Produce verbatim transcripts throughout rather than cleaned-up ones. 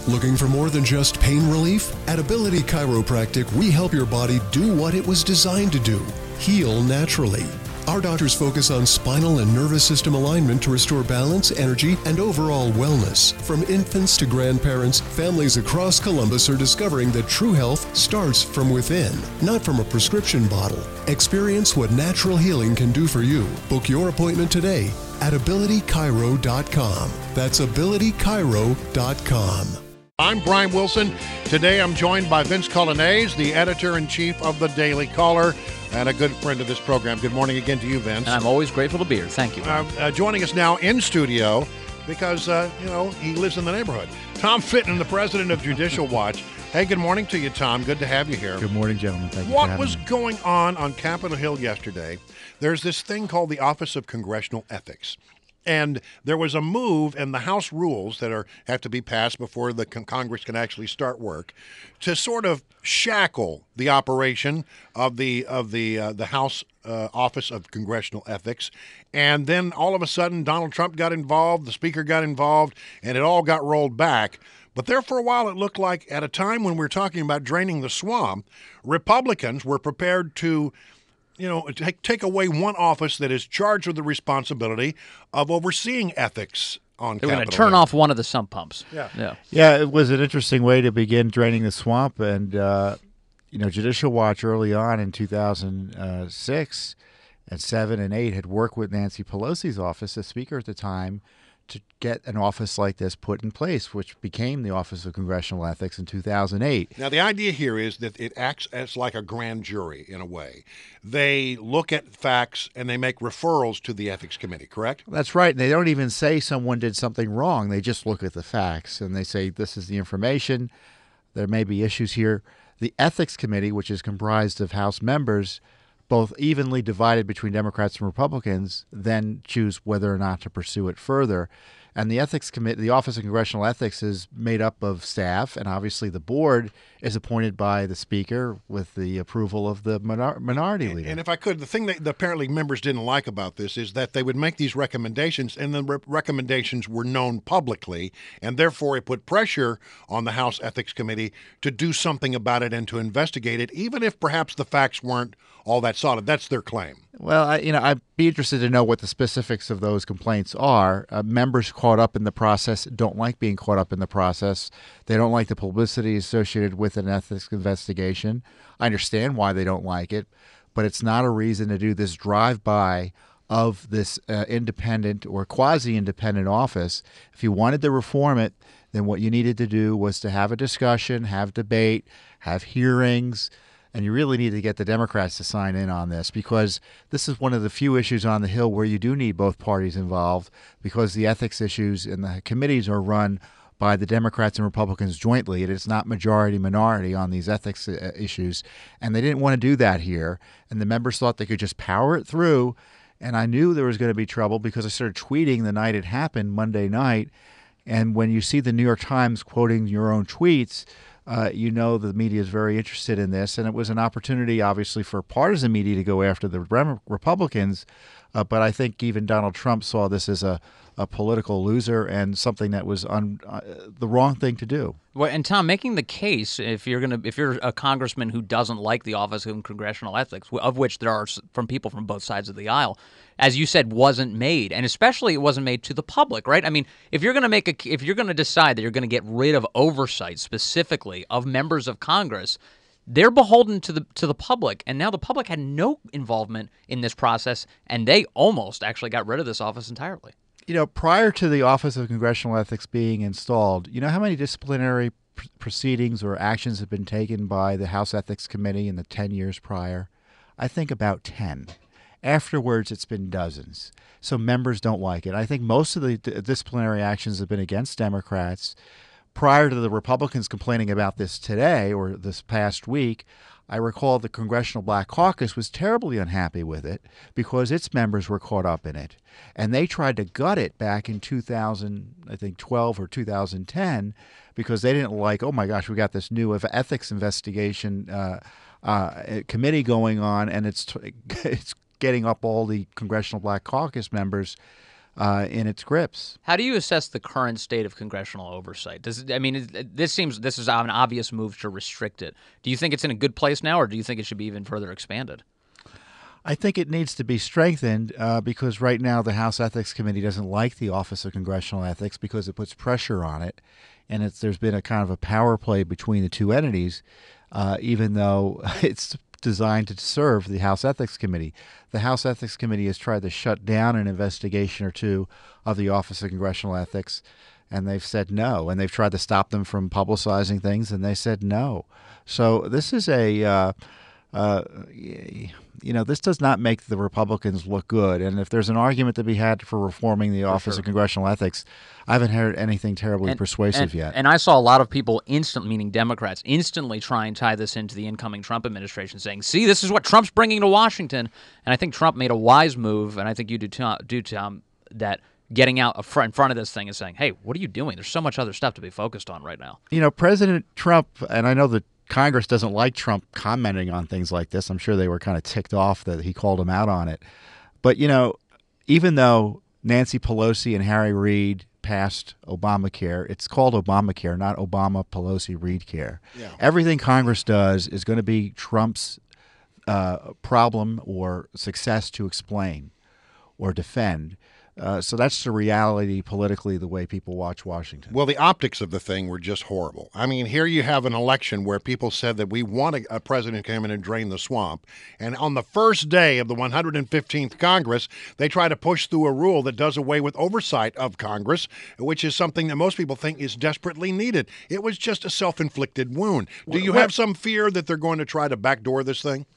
Looking for more than just pain relief? At Ability Chiropractic, we help your body do what it was designed to do, heal naturally. Our doctors focus on spinal and nervous system alignment to restore balance, energy, and overall wellness. From infants to grandparents, families across Columbus are discovering that true health starts from within, not from a prescription bottle. Experience what natural healing can do for you. Book your appointment today at ability chiro dot com. That's ability chiro dot com. I'm Brian Wilson. Today I'm joined by Vince Coglianese, the editor-in-chief of the Daily Caller, and a good friend of this program. Good morning again to you, Vince. And I'm always grateful to be here. Thank you. Uh, uh, joining us now in studio, because, uh, you know, he lives in the neighborhood. Tom Fitton, the president of Judicial Watch. Hey, good morning to you, Tom. Good to have you here. Good morning, gentlemen. Thank you What for having was me. going on on Capitol Hill yesterday? There's this thing called the Office of Congressional Ethics. And there was a move in the House rules that are have to be passed before the con- Congress can actually start work to sort of shackle the operation of the of the uh, the House uh, Office of Congressional Ethics. And then all of a sudden, Donald Trump got involved, the Speaker got involved, and it all got rolled back. But there for a while, it looked like at a time when we we're talking about draining the swamp, Republicans were prepared to you know, take, take away one office that is charged with the responsibility of overseeing ethics on They're Capitol going to turn Hill. off one of the sump pumps. Yeah. Yeah. Yeah, it was an interesting way to begin draining the swamp. And, uh, you know, Judicial Watch early on in two thousand six and seven and eight had worked with Nancy Pelosi's office, the Speaker at the time, to get an office like this put in place, which became the Office of Congressional Ethics in two thousand eight. Now, the idea here is that it acts as like a grand jury in a way. They look at facts and they make referrals to the Ethics Committee, correct? That's right. And they don't even say someone did something wrong. They just look at the facts and they say, this is the information. There may be issues here. The Ethics Committee, which is comprised of House members, both evenly divided between Democrats and Republicans, then choose whether or not to pursue it further. And the Ethics Committee, the Office of Congressional Ethics, is made up of staff, and obviously the board is appointed by the Speaker with the approval of the minor- minority leader. And if I could, the thing that apparently members didn't like about this is that they would make these recommendations, and the re- recommendations were known publicly, and therefore it put pressure on the House Ethics Committee to do something about it and to investigate it, even if perhaps the facts weren't all that solid. That's their claim. Well, I, you know, I'd be interested to know what the specifics of those complaints are. Uh, members caught up in the process don't like being caught up in the process. They don't like the publicity associated with an ethics investigation. I understand why they don't like it, but it's not a reason to do this drive-by of this uh, independent or quasi-independent office. If you wanted to reform it, then what you needed to do was to have a discussion, have debate, have hearings. And you really need to get the Democrats to sign in on this, because this is one of the few issues on the Hill where you do need both parties involved, because the ethics issues and the committees are run by the Democrats and Republicans jointly. It is not majority-minority on these ethics issues, and they didn't want to do that here. And the members thought they could just power it through, and I knew there was going to be trouble because I started tweeting the night it happened, Monday night, and when you see the New York Times quoting your own tweets, Uh, you know the media is very interested in this, and it was an opportunity, obviously, for partisan media to go after the Rem- Republicans. Uh, but I think even Donald Trump saw this as a, a political loser and something that was un- uh, the wrong thing to do. Well, and Tom, making the case, if you're gonna, if you're a congressman who doesn't like the Office of Congressional Ethics, of which there are from people from both sides of the aisle, as you said, wasn't made, and especially it wasn't made to the public, right? I mean, if you're going to make a, if you're going to decide that you're going to get rid of oversight specifically of members of Congress, they're beholden to the to the public, and now the public had no involvement in this process, and they almost actually got rid of this office entirely. You know, prior to the Office of Congressional Ethics being installed, you know how many disciplinary pr- proceedings or actions have been taken by the House Ethics Committee in the ten years prior? I think about ten. Afterwards, it's been dozens. So members don't like it. I think most of the d- disciplinary actions have been against Democrats. Prior to the Republicans complaining about this today or this past week, I recall the Congressional Black Caucus was terribly unhappy with it because its members were caught up in it. And they tried to gut it back in two thousand, I think, twelve or two thousand ten because they didn't like, oh my gosh, we got this new ethics investigation uh, uh, committee going on, and it's t- it's getting up all the Congressional Black Caucus members uh, in its grips. How do you assess the current state of congressional oversight? Does it, I mean, is- this seems this is an obvious move to restrict it. Do you think it's in a good place now, or do you think it should be even further expanded? I think it needs to be strengthened uh, because right now the House Ethics Committee doesn't like the Office of Congressional Ethics because it puts pressure on it, and it's, there's been a kind of a power play between the two entities, uh, even though it's designed to serve the House Ethics Committee. The House Ethics Committee has tried to shut down an investigation or two of the Office of Congressional Ethics, and they've said no. And they've tried to stop them from publicizing things, and they said no. So this is a... Uh, uh, you know, this does not make the Republicans look good. And if there's an argument to be had for reforming the for Office sure. of Congressional Ethics, I haven't heard anything terribly and, persuasive and, yet. And I saw a lot of people instantly, meaning Democrats, instantly try and tie this into the incoming Trump administration, saying, see, this is what Trump's bringing to Washington. And I think Trump made a wise move, and I think you do, Tom, do Tom, that getting out in front of this thing and saying, hey, what are you doing? There's so much other stuff to be focused on right now. You know, President Trump, and I know that Congress doesn't like Trump commenting on things like this. I'm sure they were kind of ticked off that he called him out on it. But, you know, even though Nancy Pelosi and Harry Reid passed Obamacare, it's called Obamacare, not Obama Pelosi Reid care. Yeah. Everything Congress does is going to be Trump's uh, problem or success to explain or defend. Uh, so that's the reality politically, the way people watch Washington. Well, the optics of the thing were just horrible. I mean, here you have an election where people said that we want a, a president to come in and drain the swamp. And on the first day of the one hundred fifteenth Congress, they try to push through a rule that does away with oversight of Congress, which is something that most people think is desperately needed. It was just a self-inflicted wound. Do you have some fear that they're going to try to backdoor this thing?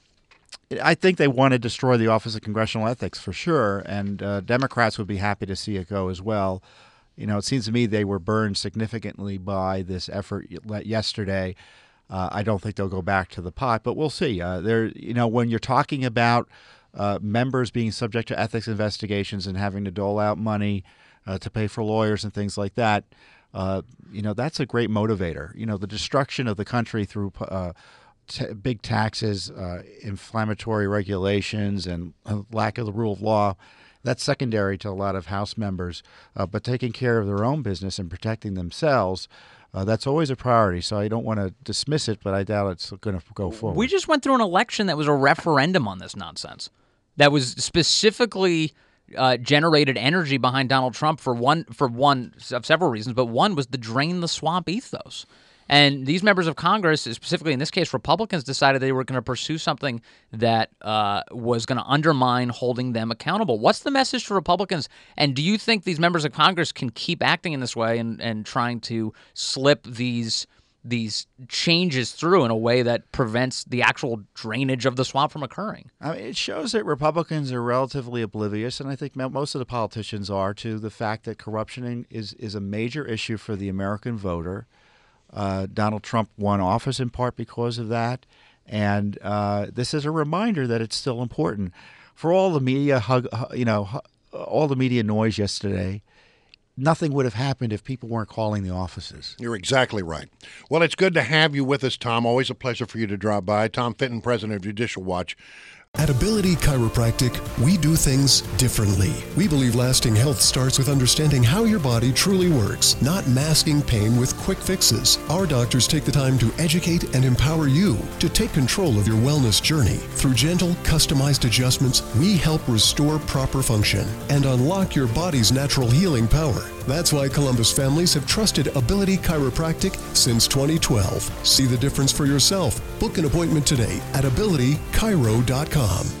I think they want to destroy the Office of Congressional Ethics for sure, and uh, Democrats would be happy to see it go as well. You know, it seems to me they were burned significantly by this effort yesterday. Uh, I don't think they'll go back to the pot, but we'll see. Uh, there, you know, when you're talking about uh, members being subject to ethics investigations and having to dole out money uh, to pay for lawyers and things like that, uh, you know, that's a great motivator. You know, the destruction of the country through uh, T- big taxes, uh, inflammatory regulations, and a lack of the rule of law, that's secondary to a lot of House members. Uh, but taking care of their own business and protecting themselves, uh, that's always a priority. So I don't want to dismiss it, but I doubt it's going to go forward. We just went through an election that was a referendum on this nonsense, that was specifically uh, generated energy behind Donald Trump for one, for one of several reasons, but one was the drain the swamp ethos. And these members of Congress, specifically in this case Republicans, decided they were going to pursue something that uh, was going to undermine holding them accountable. What's the message to Republicans? And do you think these members of Congress can keep acting in this way and, and trying to slip these these changes through in a way that prevents the actual drainage of the swamp from occurring? I mean, it shows that Republicans are relatively oblivious, and I think most of the politicians are, to the fact that corruption is, is a major issue for the American voter. Uh, Donald Trump won office in part because of that, and uh, this is a reminder that it's still important. For all the media, hug, you know, all the media noise yesterday, nothing would have happened if people weren't calling the offices. You're exactly right. Well, it's good to have you with us, Tom. Always a pleasure for you to drop by. Tom Fitton, president of Judicial Watch. At Ability Chiropractic, we do things differently. We believe lasting health starts with understanding how your body truly works, not masking pain with quick fixes. Our doctors take the time to educate and empower you to take control of your wellness journey. Through gentle, customized adjustments, we help restore proper function and unlock your body's natural healing power. That's why Columbus families have trusted Ability Chiropractic since twenty twelve. See the difference for yourself. Book an appointment today at ability chiro dot com.